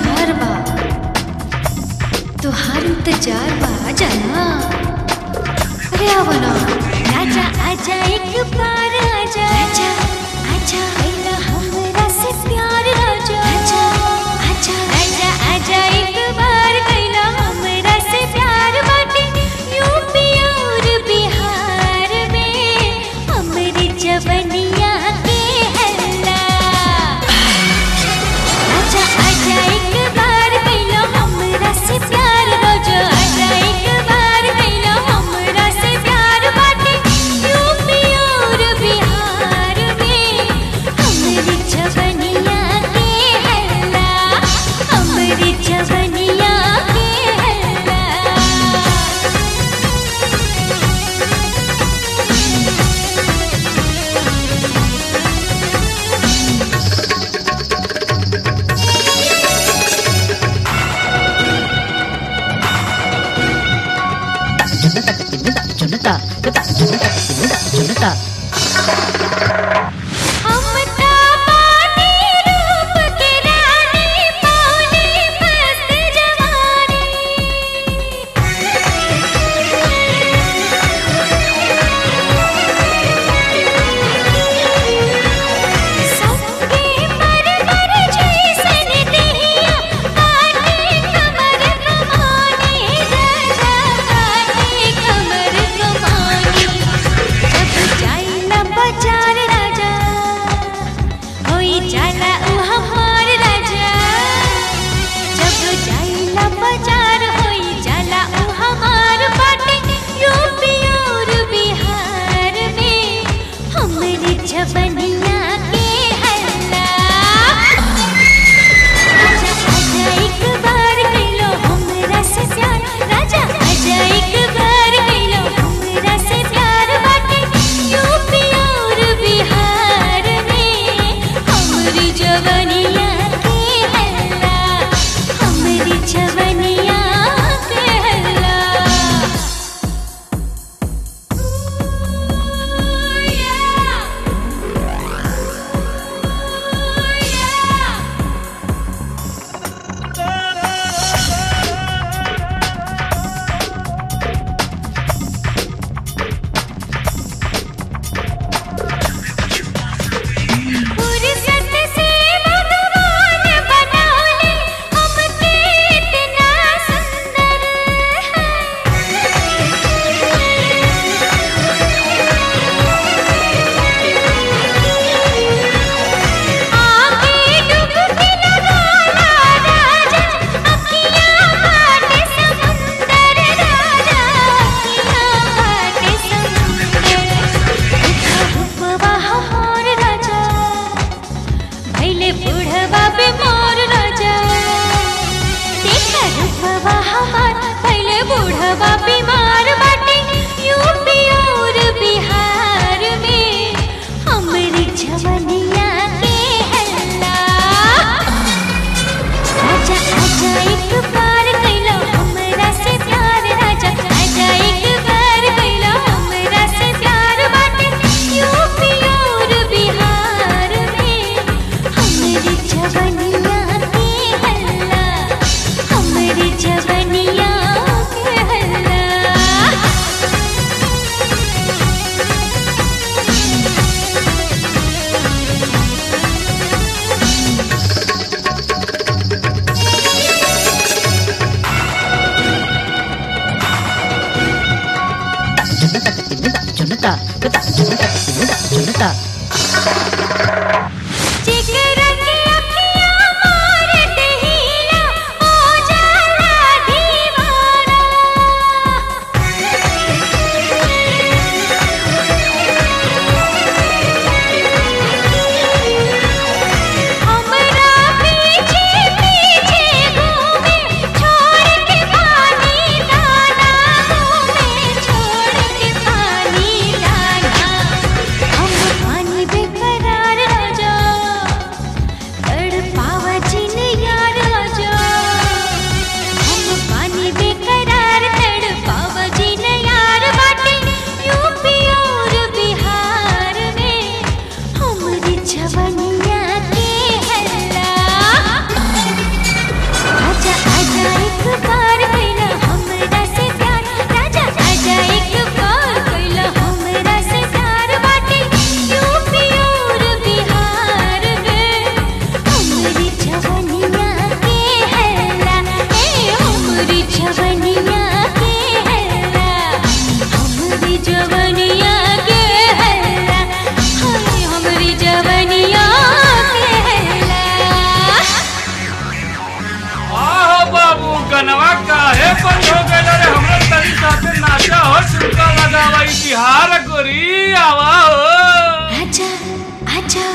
बहार बा, तुहार इंतजार बा, आजा ना, अरे आवा ना। राजा आजा एक बार आजा, आजा आजा कैला हमरा से प्यार राजा, आजा आजा राजा आजा एक बार कैला हमरा से प्यार बाटे यूपी और बिहार में हमरी जवनिया के हल्ला। आजा आजा एक बार कैला हमरा से प्यार राजा, आजा एक बार कैला हमरा से प्यार बाटे यूपी और बिहार में हमरी जवनिया के हल्ला, हमरी जवनिया के हल्ला। जनता जनता जनता जनता हम ता पानी रूप के रानी पौनी मस्त जवानी, सबके परवर जैसन देहिया बाटे कमर कमानी राजा, बाटे कमर कमानी। जब जाइला बाजार राजा होई जाला उ हमार राजा, जब जाइला बाजार होई जाला उ हमार बाटे यूपी और बिहार में हमरी जवनिया के हल्ला। आजा आजा एक बार कैलो हमरा से प्यार राजा, आजा एक बार कैलो हमरा से प्यार बाटे यूपी और बिहार में हमरी जवनिया के हल्ला, हमरी जवनिया के हल्ला। फुर्सत से भगवान बनौले हमके इतना सुंदर आगे डुबकी लगाला राजा, अखियाँ बाटे समुंदर राजा, अखियाँ बाटे समुंदर। रूपवा हमार राजा भैले बुढ़वा बेमार राजा, देखा रूपवा हमार भैले बुढ़वा बीमार बाटे यूपी और बिहार में हमरी जवनिया के हल्ला। आजा आजा एक बार कैलो हमरा से प्यार राजा, आजा एक बार कैलो हमरा से प्यार बाटे यूपी और बिहार में हमरी जवनिया के हल्ला, हमरी जवनिया के हल्ला। जनता जनता जनता जनता जिगर की अखियाँ मार देहिला हो जाला दीवाना, हमरा पीछे पीछे घूमे छोड़ के पानी दाना, घूमे छोड़ के पानी दाना। हम पानी बेकरार गनवा काहे बंद हो गइल रे? हमरा तनी साथे नाचा हो, ठुमका लगावा, ई बिहार गोरी आवा हो। आजा आजा